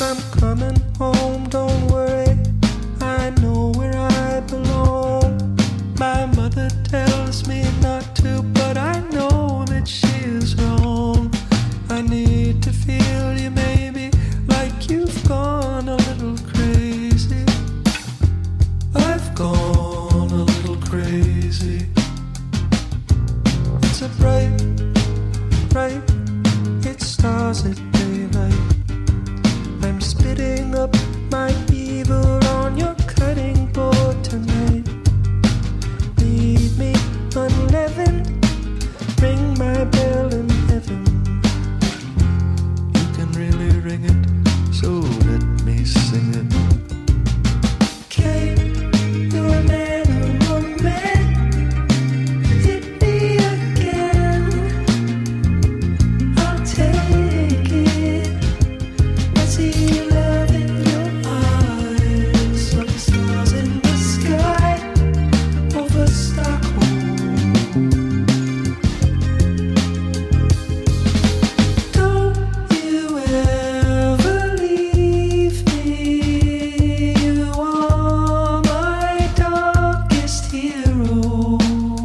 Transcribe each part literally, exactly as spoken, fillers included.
I'm coming home, don't worry, I know where I belong. My mother tells me not to, but I know that she is wrong. I need to feel you, maybe, like you've gone a little crazy. I've gone a little crazy. It's a bright, bright, it stars at daylight. I'm spitting up my evil on your cutting board tonight. Leave me unleavened, ring my bell in heaven. You can really ring it, so let me sing it. Kate, you're a man among men. Hit me again, I'll take it. I see love in your eyes, like the stars in the sky over Stockholm. Don't you ever leave me, you are my darkest hero.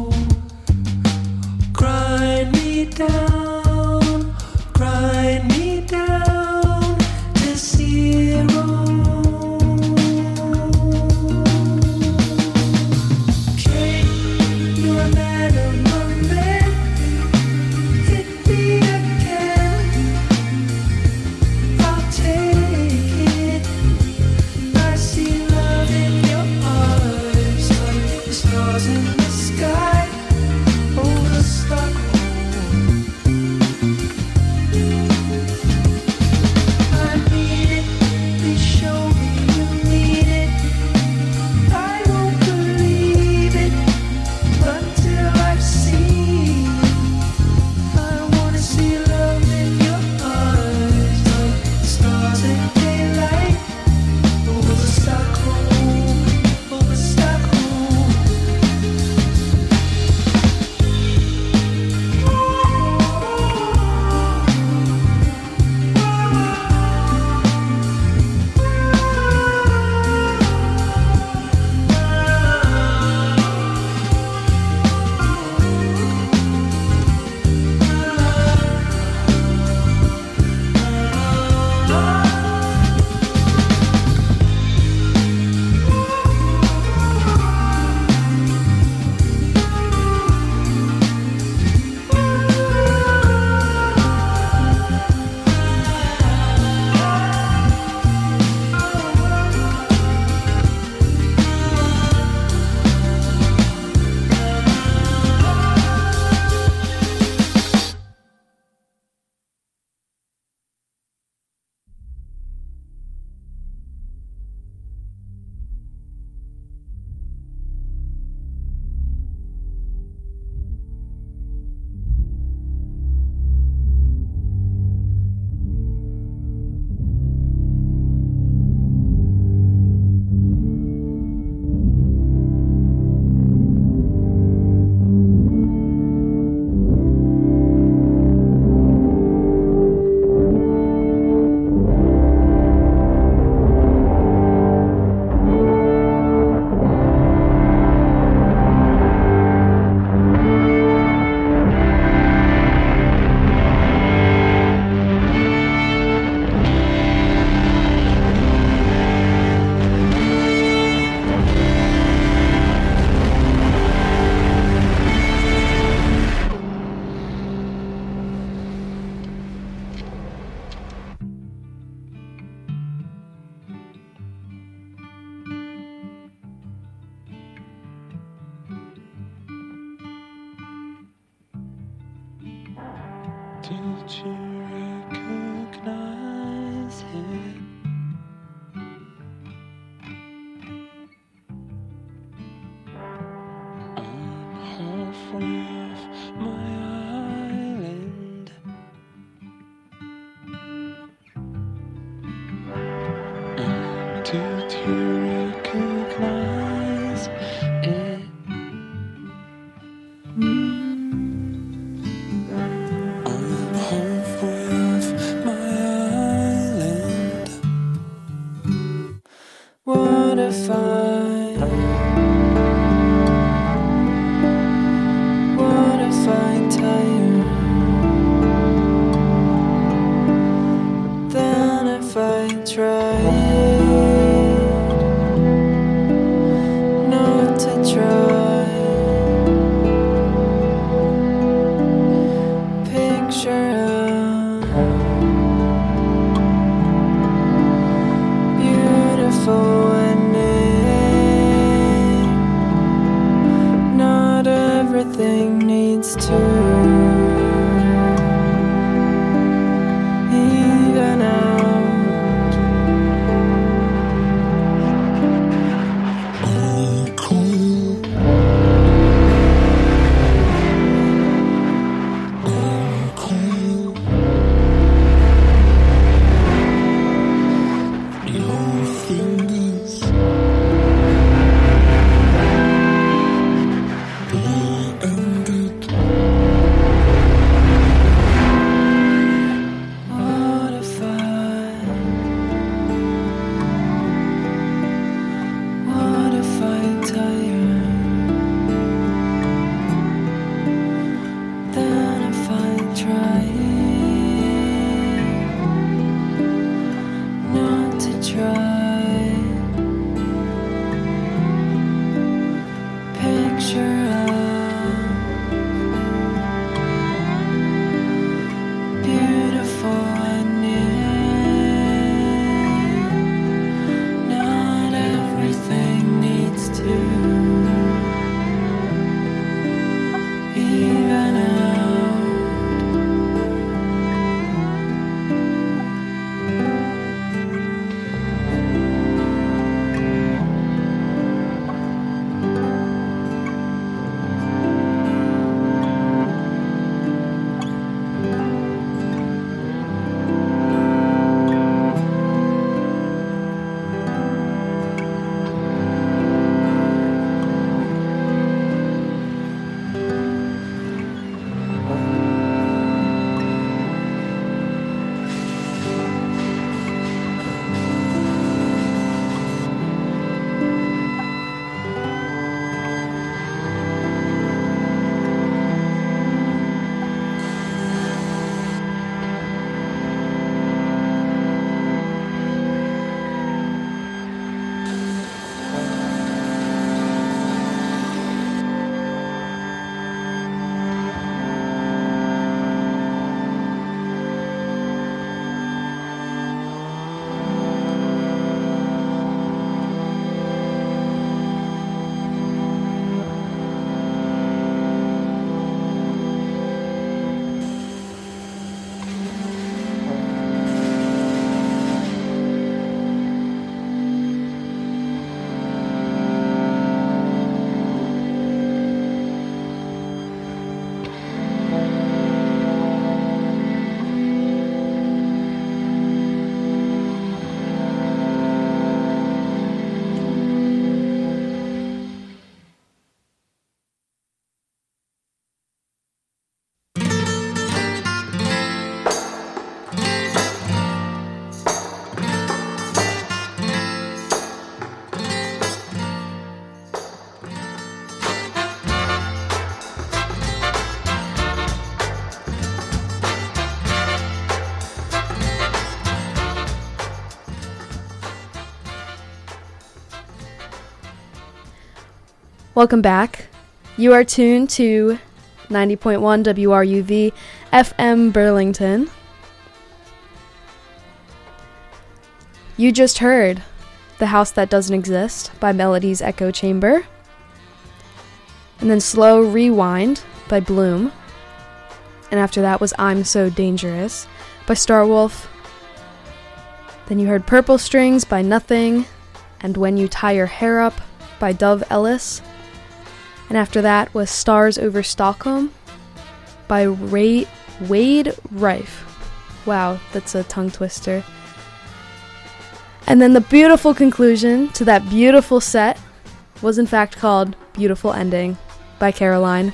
Grind me down, grind me down to zero. Kate, you're a man among men. Hit me again, I'll take it. I see love in your eyes, like the stars in the sky over Stockholm. I need it, please show me you need it. I won't believe it until I've seen it. I wanna see love in your eyes, like the stars in daylight over Stockholm, over Stockholm. Did you recognize it? I'm halfway off my island. And did you recognize it? Mm. I'm halfway if I, what if I tell you? Then if I tried not to try, picture a beautiful ending. Not everything needs to even out. What if I, what if I tell you? Then if I try not to try, picture a beautiful ending. Not everything needs to even out. Welcome back. You are tuned to ninety point one W R U V F M Burlington. You just heard The House That Doesn't Exist by Melody's Echo Chamber. And then Slow Rewind by Bloom. And after that was I'm So Dangerous by Starwolf. Then you heard Purple Strings by Nothing and When You Tie Your Hair Up by Dove Ellis. And after that was Stars Over Stockholm by Ray- Wade Rife. Wow, that's a tongue twister. And then the beautiful conclusion to that beautiful set was in fact called Beautiful Ending by Caroline.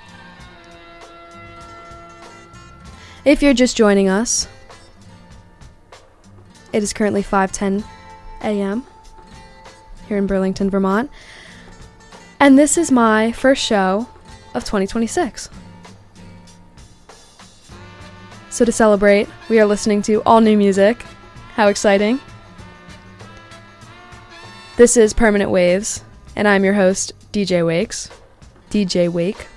If you're just joining us, it is currently five ten a.m. here in Burlington, Vermont. And this is my first show of twenty twenty-six. So to celebrate, we are listening to all new music. How exciting. This is Permanent Waves, and I'm your host, D J Wakes. D J Wake.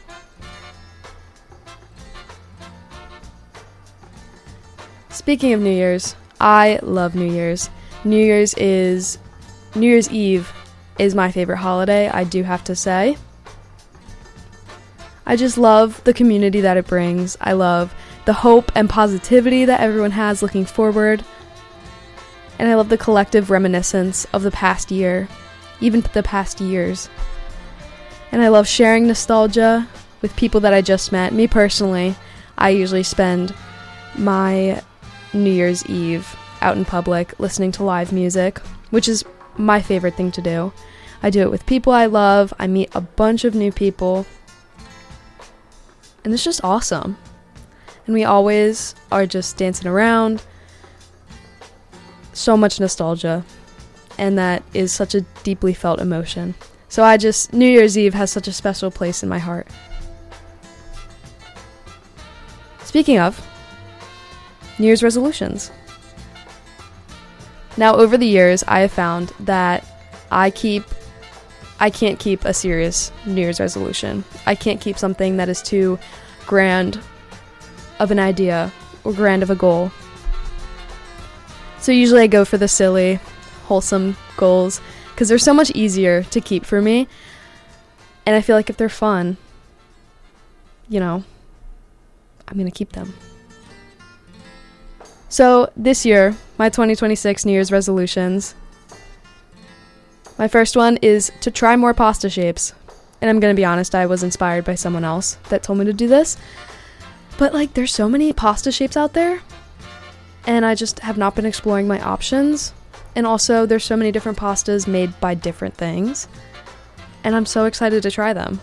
Speaking of New Year's, I love New Year's. New Year's is... New Year's Eve is my favorite holiday, I do have to say. I just love the community that it brings. I love the hope and positivity that everyone has looking forward. And I love the collective reminiscence of the past year, even the past years. And I love sharing nostalgia with people that I just met. Me personally, I usually spend my New Year's Eve out in public listening to live music, which is my favorite thing to do. I do it with people I love. I meet a bunch of new people. And it's just awesome. And we always are just dancing around. So much nostalgia. And that is such a deeply felt emotion. So I just, New Year's Eve has such a special place in my heart. Speaking of, New Year's resolutions. Now, over the years, I have found that I keep, I can't keep a serious New Year's resolution. I can't keep something that is too grand of an idea or grand of a goal. So usually I go for the silly, wholesome goals because they're so much easier to keep for me. And I feel like if they're fun, you know, I'm going to keep them. So this year, my twenty twenty-six New Year's resolutions. My first one is to try more pasta shapes. And I'm going to be honest, I was inspired by someone else that told me to do this. But, like, there's so many pasta shapes out there, and I just have not been exploring my options. And also, there's so many different pastas made by different things, and I'm so excited to try them.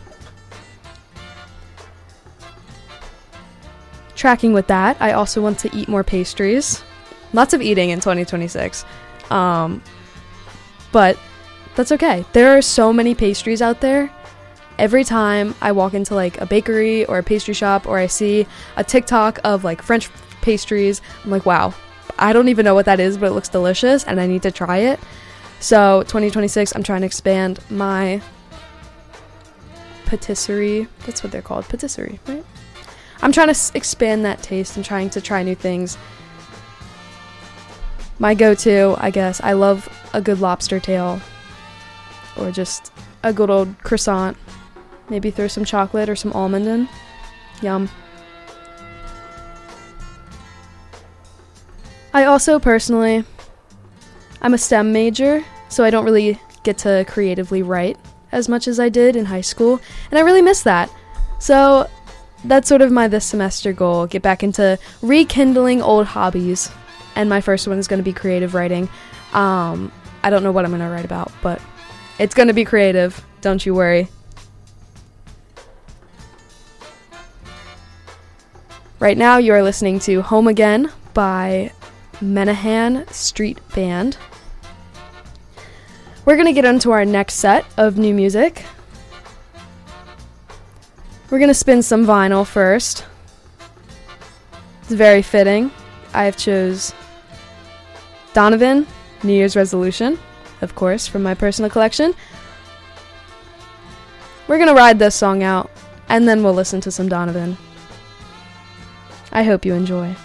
Tracking with that, I also want to eat more pastries. Lots of eating in twenty twenty-six. Um, but that's okay. There are so many pastries out there. Every time I walk into like a bakery or a pastry shop or I see a TikTok of like French pastries, I'm like, wow, I don't even know what that is, but it looks delicious and I need to try it. So twenty twenty-six, I'm trying to expand my patisserie. That's what they're called, patisserie, right? I'm trying to s- expand that taste and trying to try new things. My go-to, I guess, I love a good lobster tail or just a good old croissant. Maybe throw some chocolate or some almond in. Yum. I also personally, I'm a STEM major, so I don't really get to creatively write as much as I did in high school, and I really miss that. So that's sort of my this semester goal, get back into rekindling old hobbies, and my first one is going to be creative writing. Um, I don't know what I'm going to write about, but it's going to be creative, don't you worry. Right now, you are listening to Home Again by Menahan Street Band. We're going to get into our next set of new music. We're going to spin some vinyl first. It's very fitting. I have chose Donovan, New Year's Resolution, of course, from my personal collection. We're going to ride this song out, and then we'll listen to some Donovan. I hope you enjoy.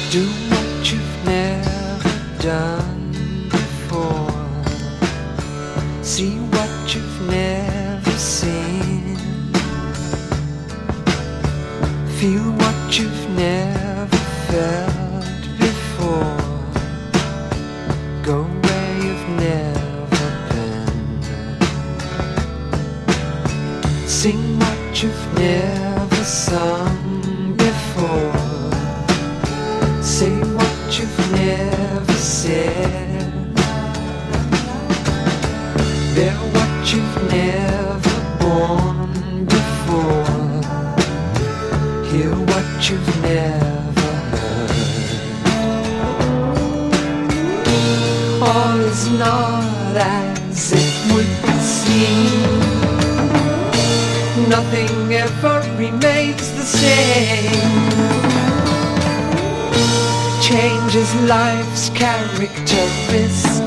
Do what you've never done before. See what you've never seen. Feel what you've never felt before. Go where you've never been. Sing what you've never sung before. Say what you've never said. Bear what you've never borne before. Hear what you've never heard. All is not as it would seem. Nothing ever remains the same. Change is life's characteristic.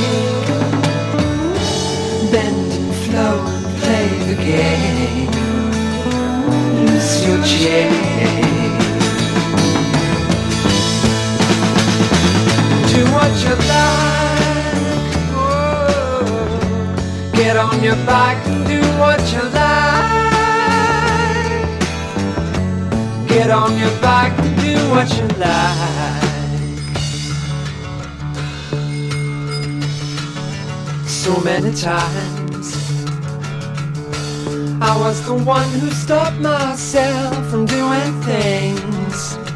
Bend and flow and play the game. Lose your chain. Do what you like. Oh, get on your back and do what you like. Get on your back and do what you like. So many times I was the one who stopped myself from doing things.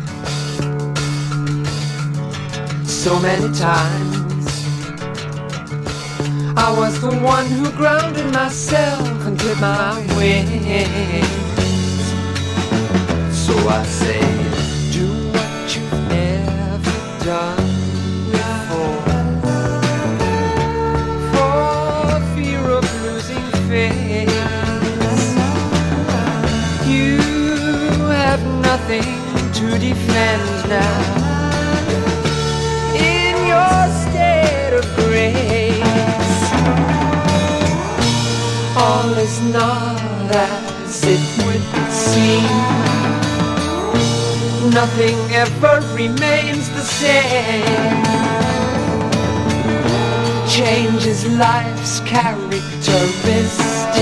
So many times I was the one who grounded myself and clipped my wings. So I say, do what you've never done before. For fear of losing face, you have nothing to defend now. In your state of grace, all is not as it would seem. Nothing ever remains the same. Change is life's characteristic.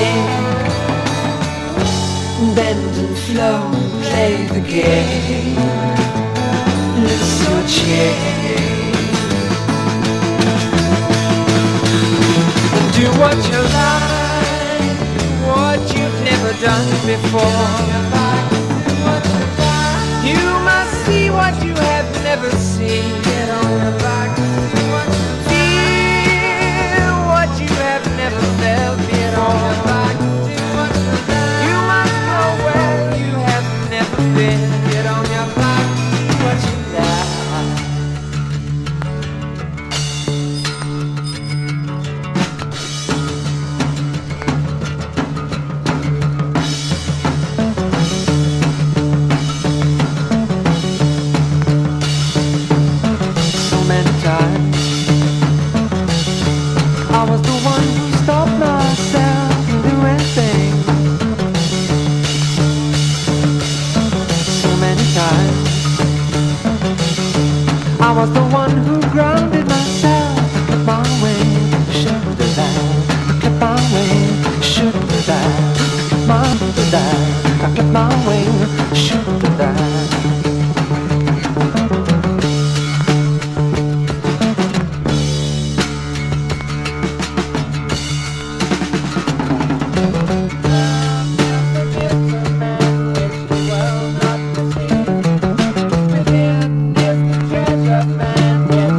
Bend and flow, play the game. Lose your chain. And do what you like, what you've never done before. You must see what you have never seen. Get on your back, do what you like. Feel what you have never felt. Get on your back, do what you like. You must go where you have never been. Get on your back, do what you I was the one who grounded myself. I kept my way, should have died. I kept my way, should have died. I kept my way, died. I kept my way, should have died. Within is the treasure man.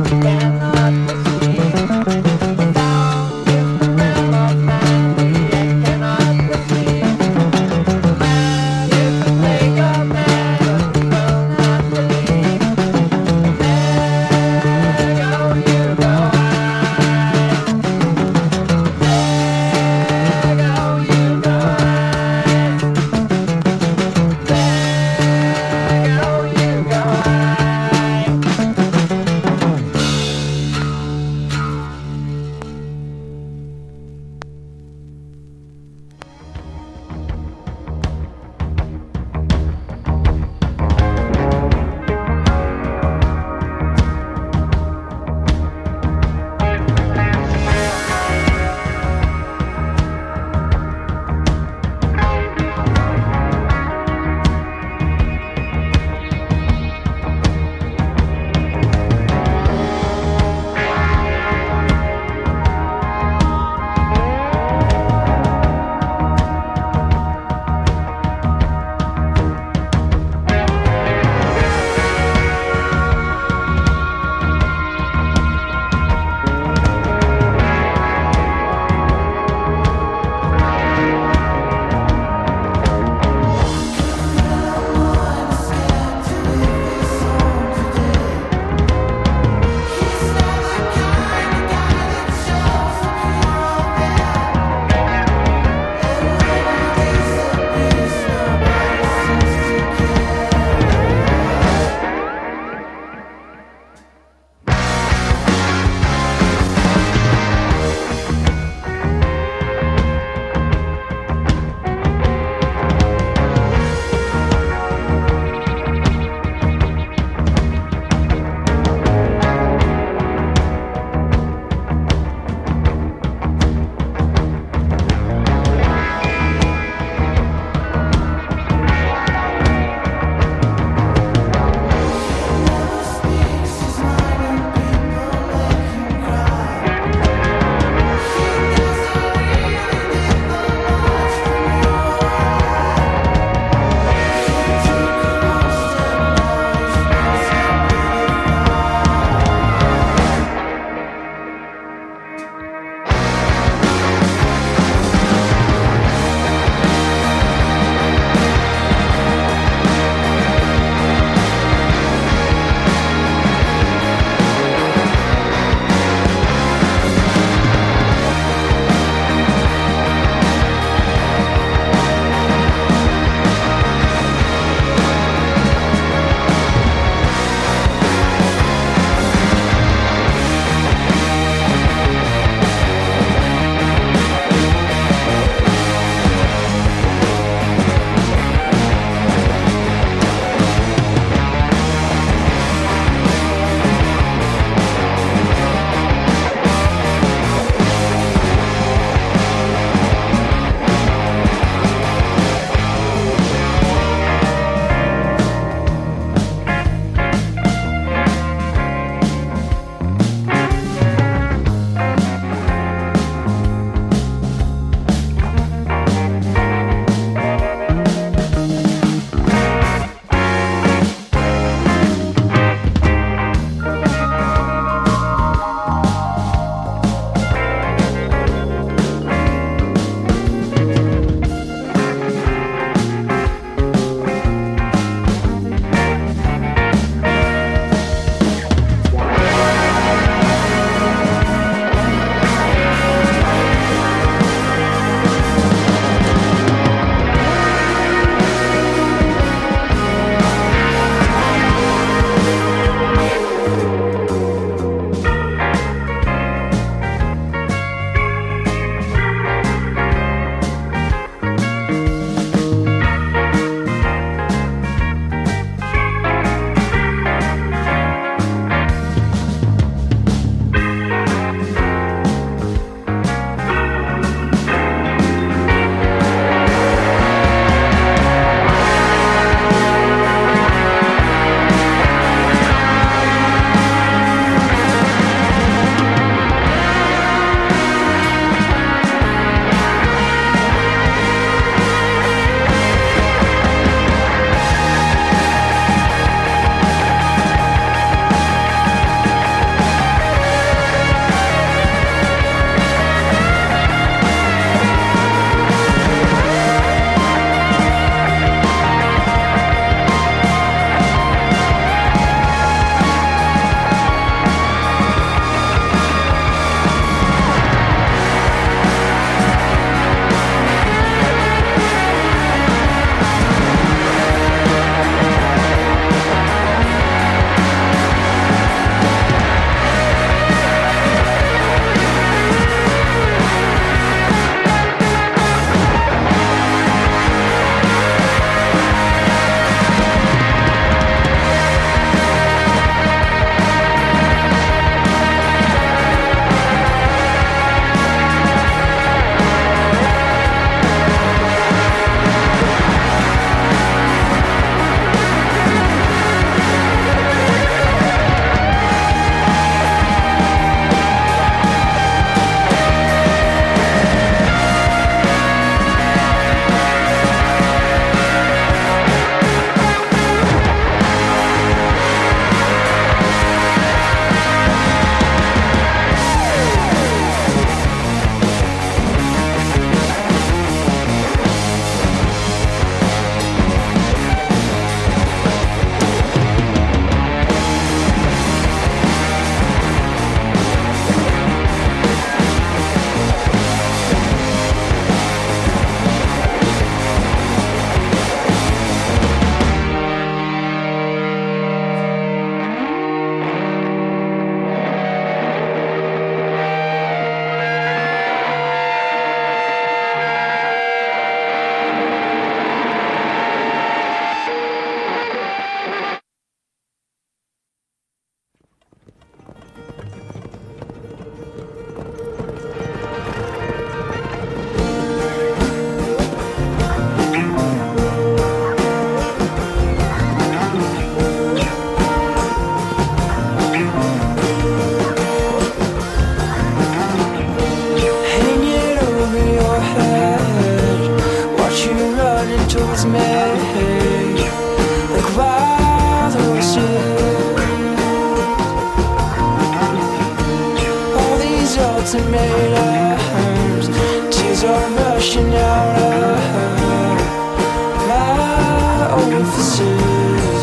washing out of my orifices.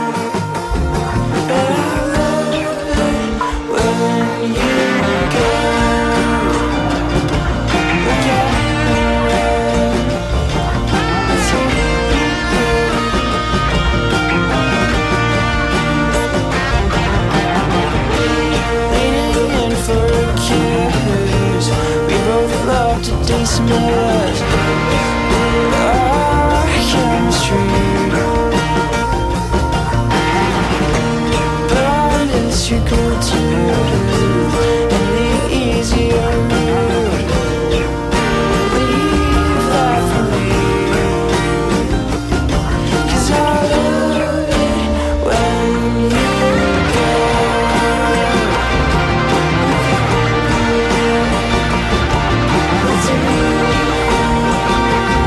But I love it when you go. Look at me when I take leaning in for a kiss. We both love to dismiss our chemistry. But it's your go-to and the easier route. Leave that for me, 'cause I love it when you go. Let's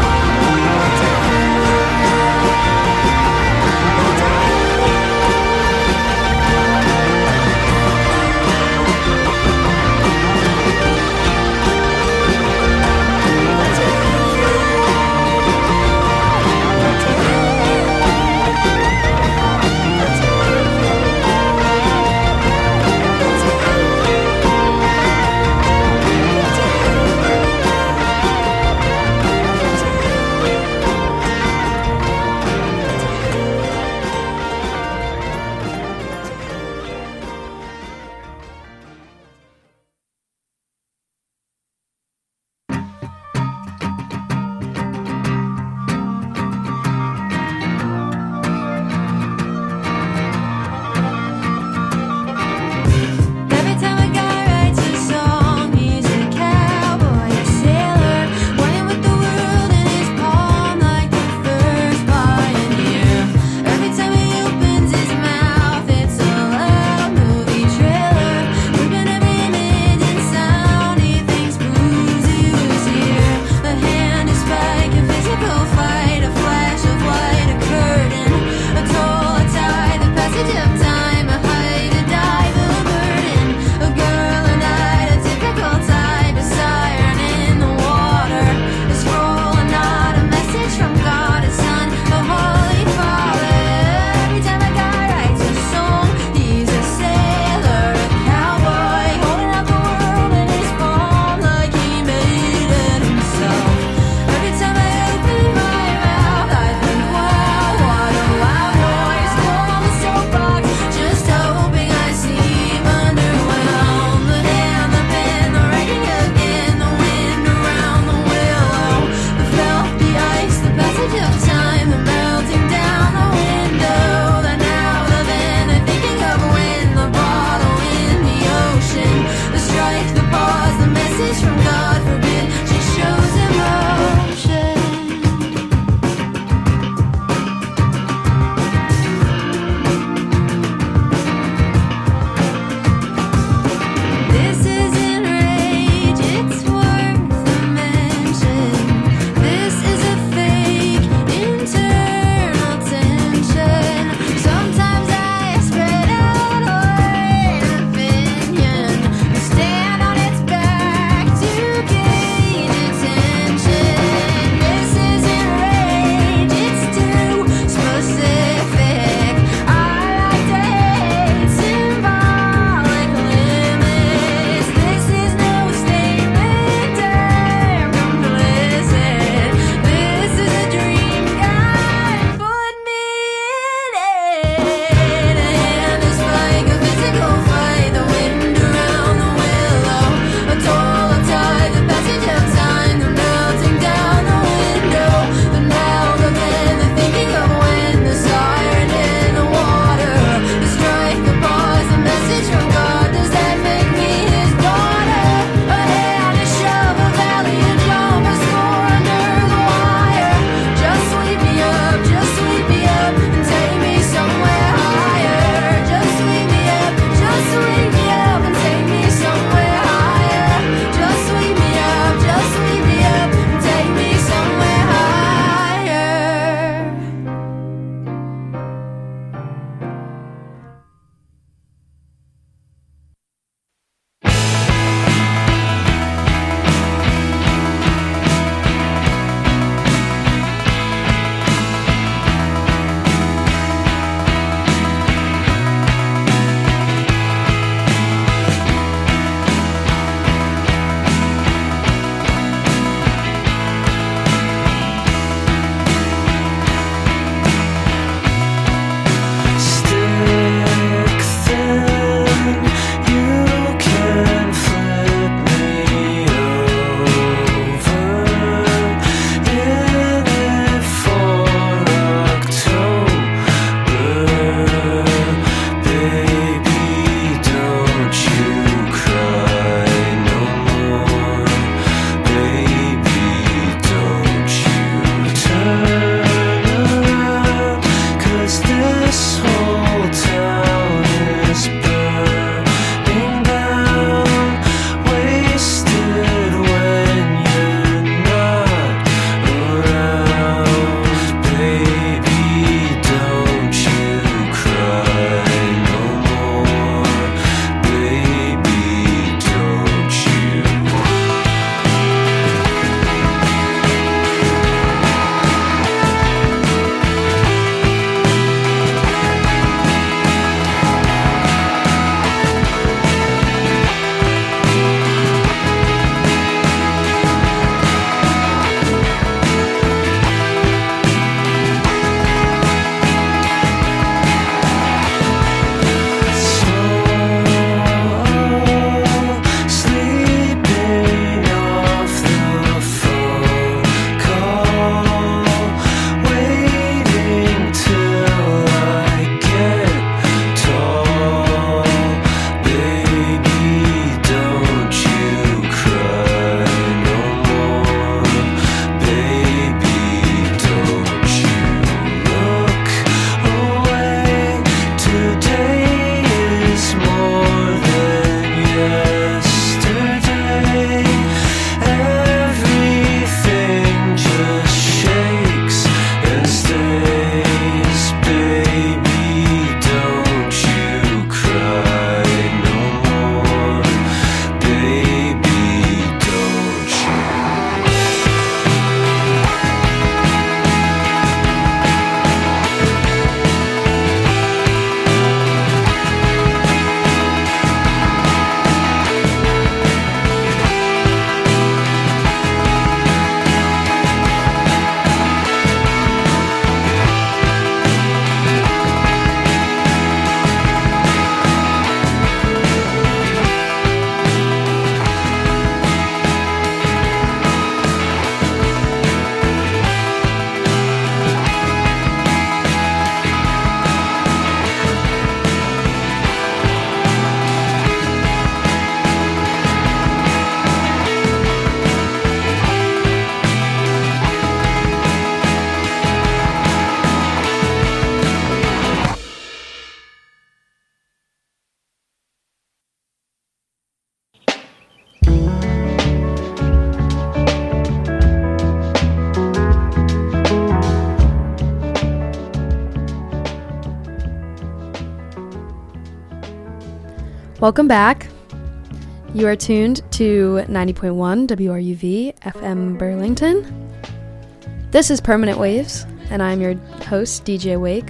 Welcome back. You are tuned to ninety point one W R U V F M Burlington. This is Permanent Waves, and I'm your host, D J Wake.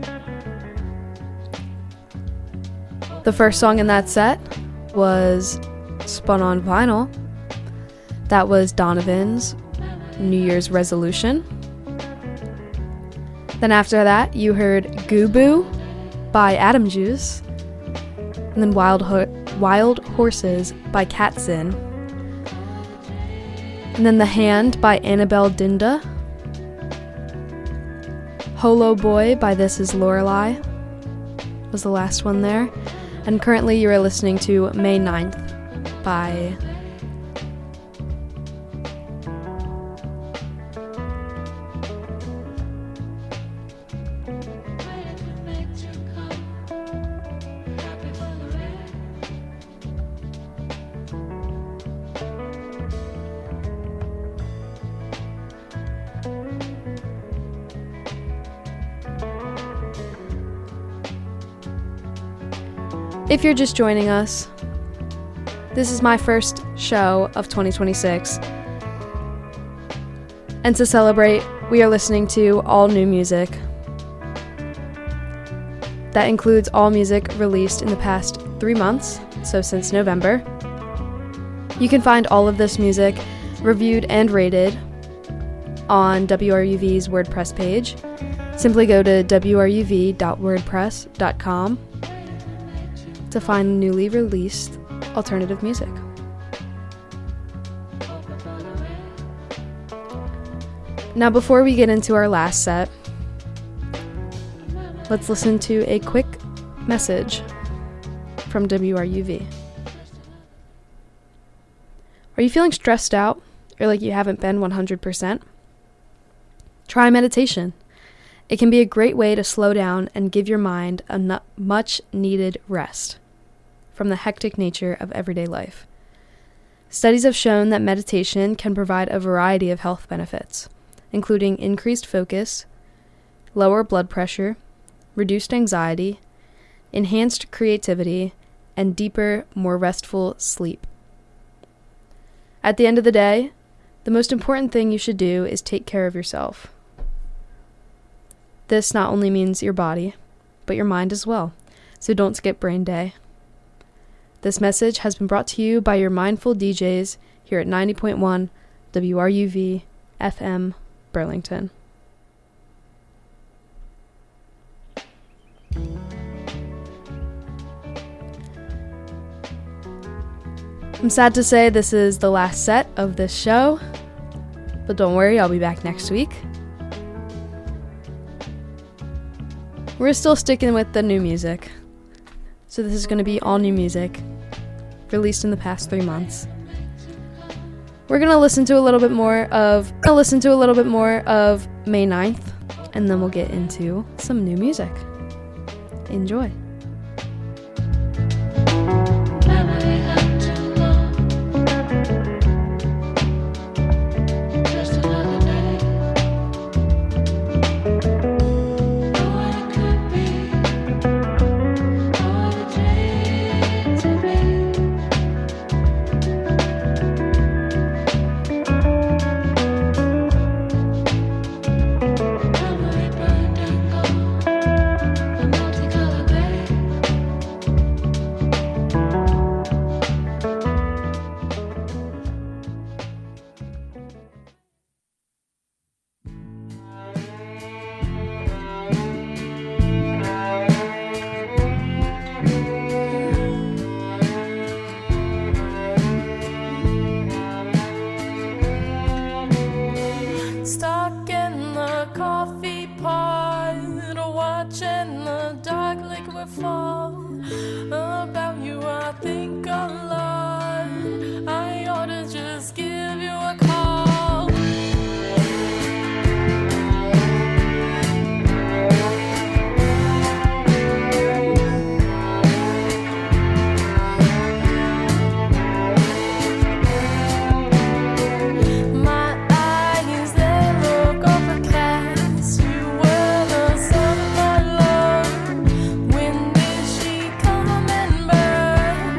The first song in that set was Spun on Vinyl. That was Donovan's New Year's Resolution. Then after that, you heard Goo-Boo by Adam Juice. And then Wild Ho- Wild Horses by Katzin. And then The Hand by Annabelle Dinda. Holo Boy by This Is Lorelei was the last one there. And currently you are listening to May ninth by If you're just joining us, this is my first show of twenty twenty-six. And to celebrate, we are listening to all new music. That includes all music released in the past three months, so since November. You can find all of this music reviewed and rated on W R U V's WordPress page. Simply go to w r u v dot wordpress dot com to find newly released alternative music. Now, before we get into our last set, let's listen to a quick message from W R U V. Are you feeling stressed out or like you haven't been one hundred percent? Try meditation. It can be a great way to slow down and give your mind a nu- much needed rest from the hectic nature of everyday life. Studies have shown that meditation can provide a variety of health benefits, including increased focus, lower blood pressure, reduced anxiety, enhanced creativity, and deeper, more restful sleep. At the end of the day, the most important thing you should do is take care of yourself. This not only means your body, but your mind as well, so don't skip brain day. This message has been brought to you by your mindful D Js here at ninety point one W R U V F M Burlington. I'm sad to say this is the last set of this show, but don't worry, I'll be back next week. We're still sticking with the new music, so this is going to be all new music released in the past three months. We're going to listen to a little bit more of gonna listen to a little bit more of May ninth, and then we'll get into some new music. Enjoy. When did she come and burn?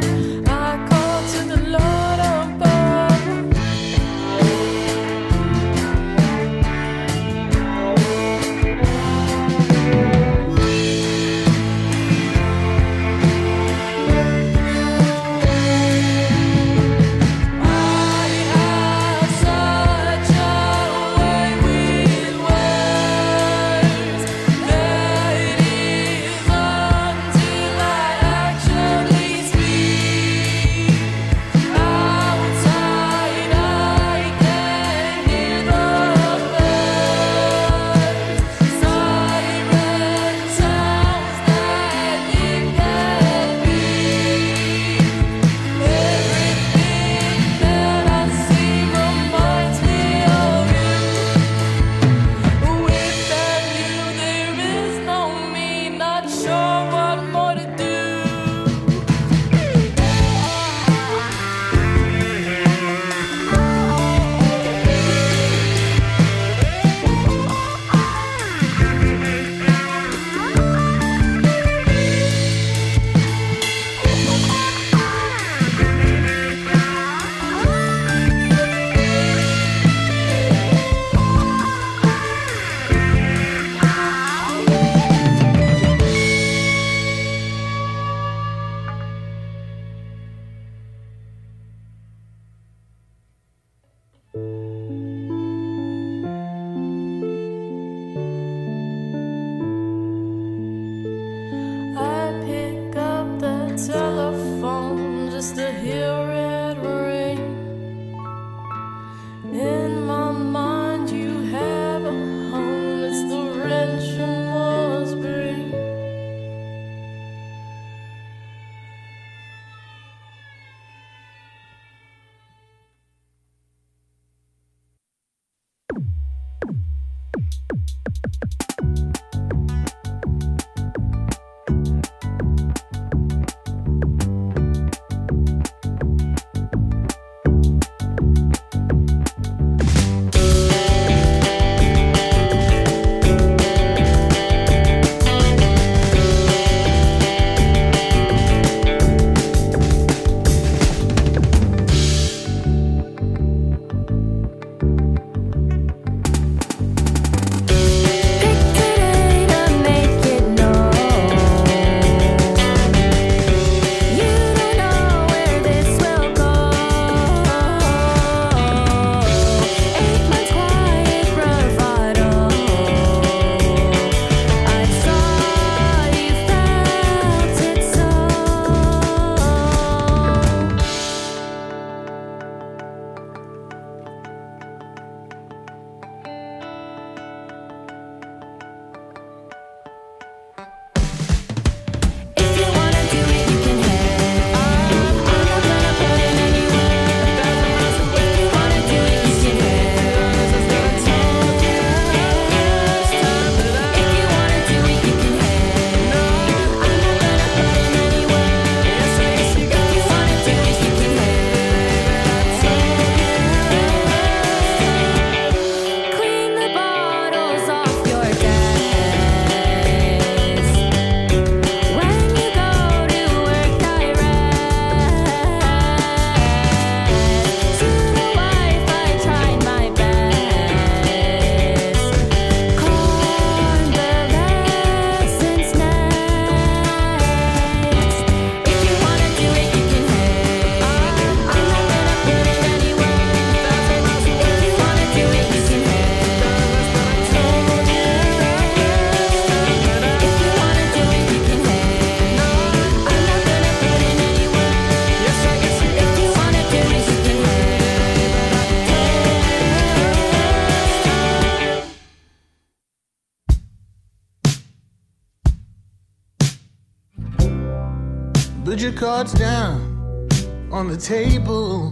Put your cards down on the table.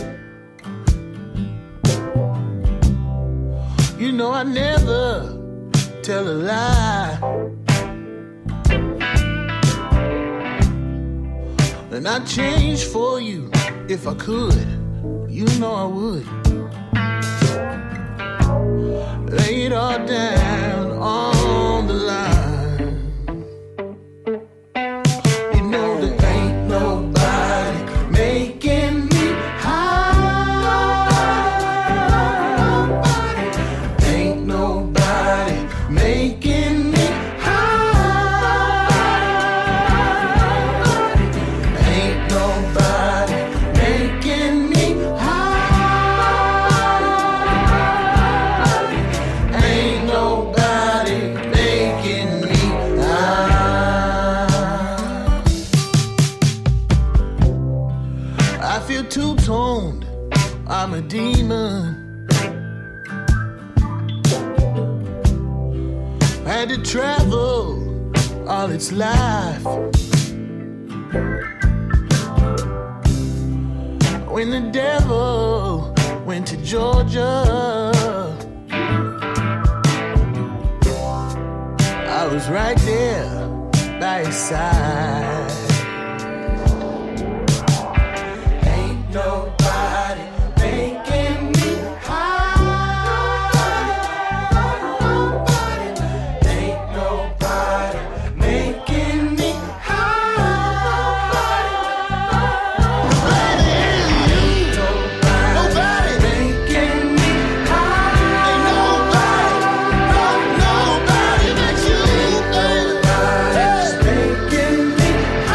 You know I never tell a lie. And I'd change for you if I could. You know I would. Lay it all down on the line. You know there ain't nobody making me high. Ain't nobody making me high. Ain't nobody making me high. Ain't nobody making me high. I feel two-toned, I'm a demon. Had to travel all its life. When the devil went to Georgia, I was right there by his side. Ain't nobody making me high. Ain't nobody making me high. Ain't nobody making me high. Ain't nobody, no, nobody but you. Ain't nobody's making me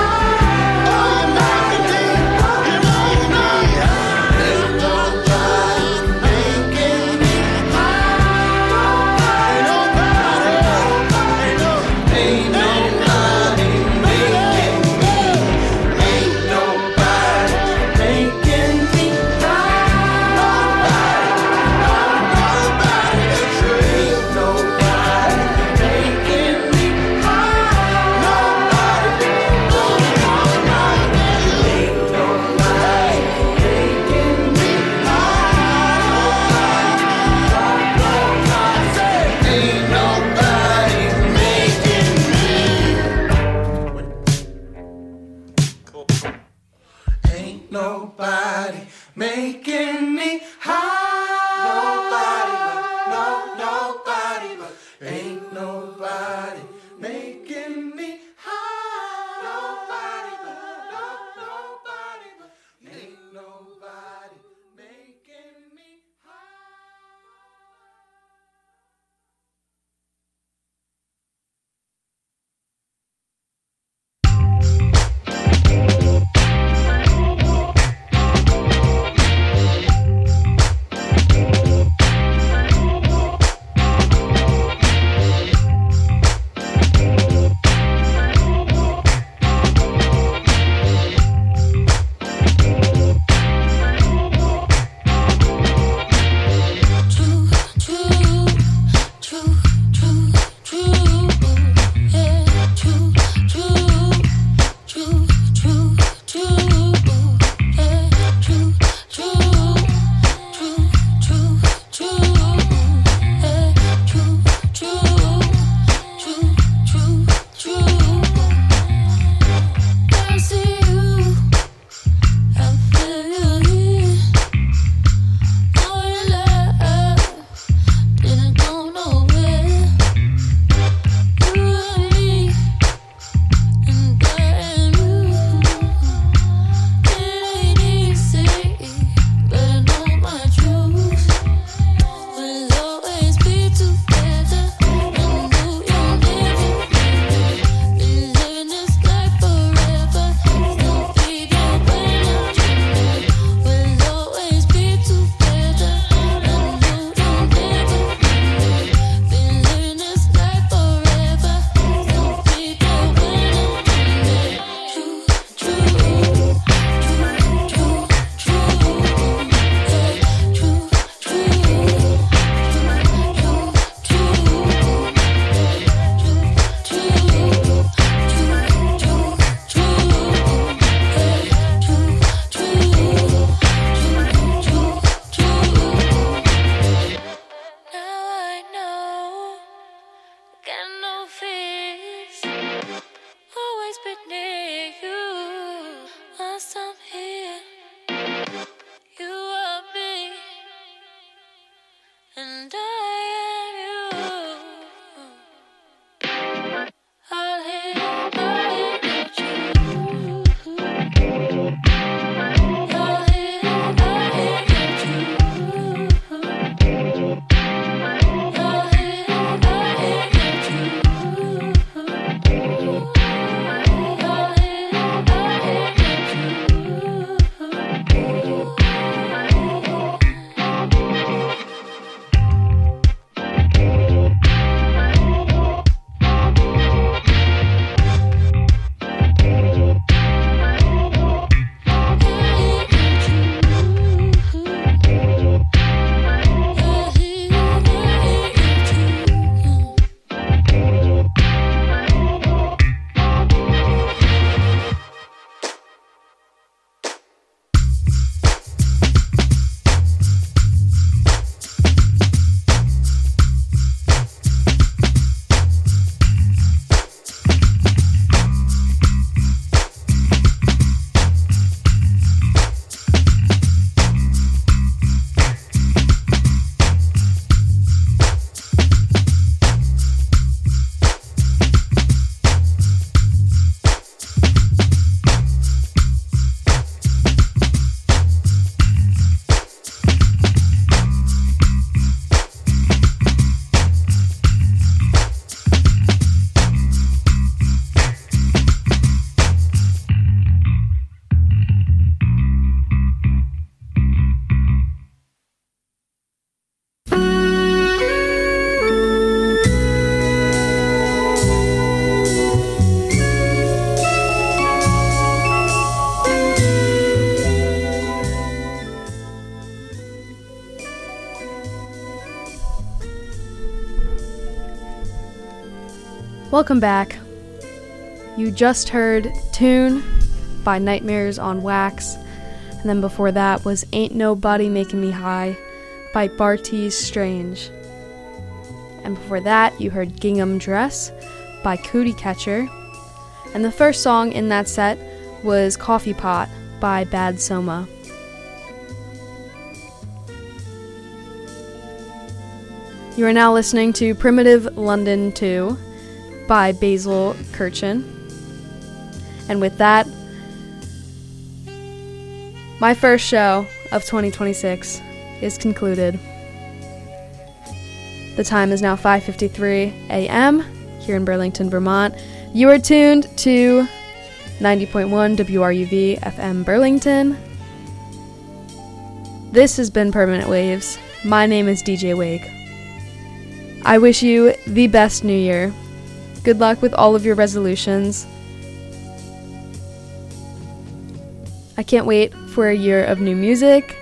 nobody, but ain't nobody making me high. Nobody, but no, nobody, but ain't nobody making me Welcome back. You just heard Tune by Nightmares on Wax, and then before that was Ain't Nobody Making Me High by Bartees Strange. And before that, you heard Gingham Dress by Cootie Catcher, and the first song in that set was Coffee Pot by Bad Soma. You are now listening to Primitive London two by Basil Kirchen. And with that, my first show of twenty twenty-six is concluded. The time is now five fifty-three a.m. here in Burlington, Vermont. You are tuned to ninety point one W R U V F M Burlington. This has been Permanent Waves. My name is D J Wake. I wish you the best new year. Good luck with all of your resolutions. I can't wait for a year of new music,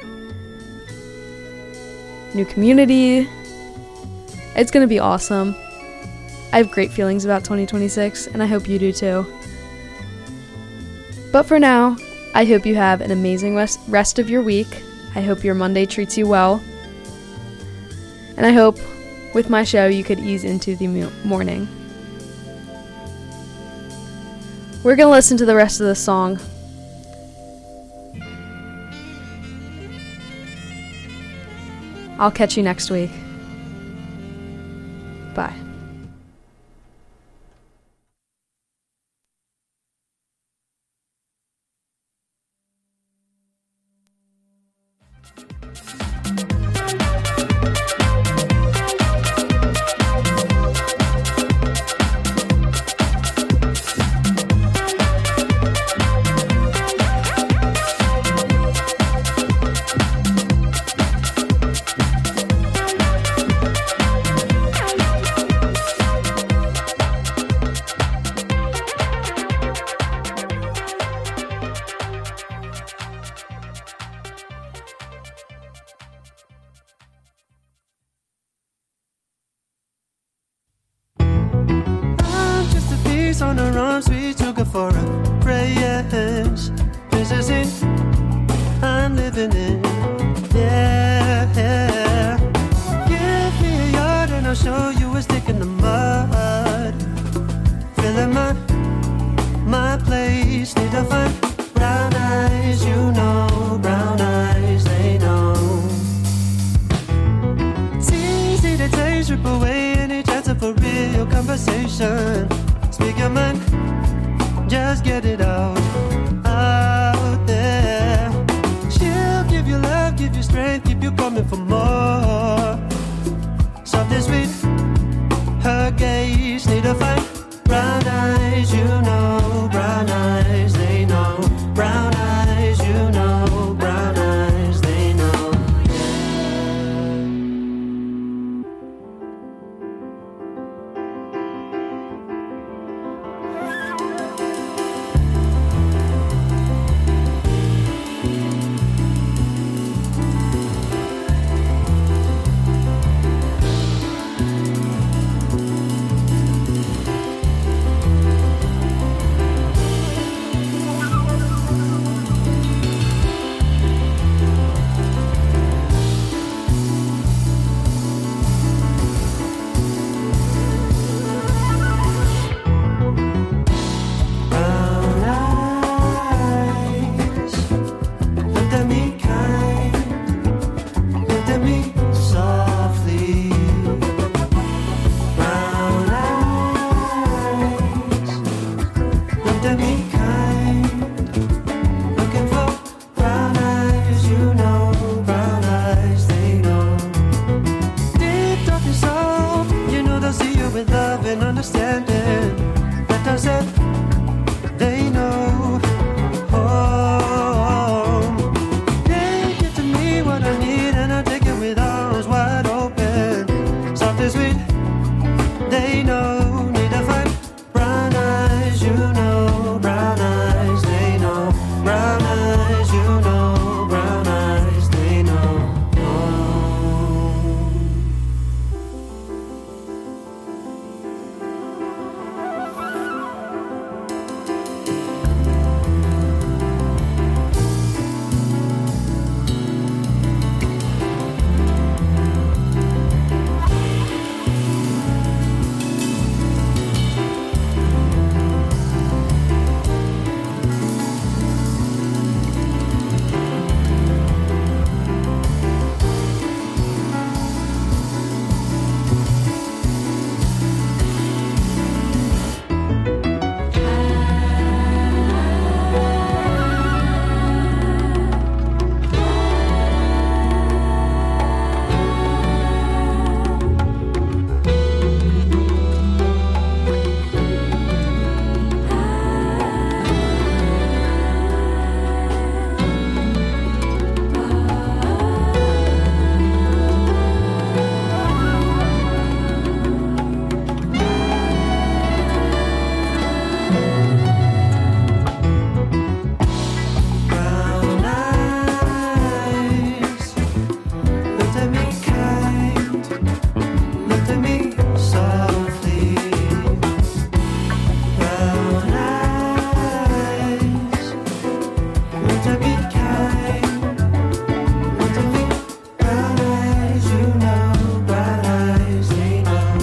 new community. It's going to be awesome. I have great feelings about twenty twenty-six, and I hope you do too. But for now, I hope you have an amazing rest of your week. I hope your Monday treats you well. And I hope with my show you could ease into the morning. We're going to listen to the rest of the song. I'll catch you next week. Bye. On her arms, we took her for a prayers. This is it, I'm living in. Yeah, yeah. Give me a yard and I'll show you a stick in the mud. Filling my, my place, need to find brown eyes, you know, brown eyes, they know. It's easy to take, strip away any chance of a real conversation. Speak your mind, just get it out, out there. She'll give you love, give you strength, keep you coming for more. Soft and sweet, her gaze need to find brown eyes, you know.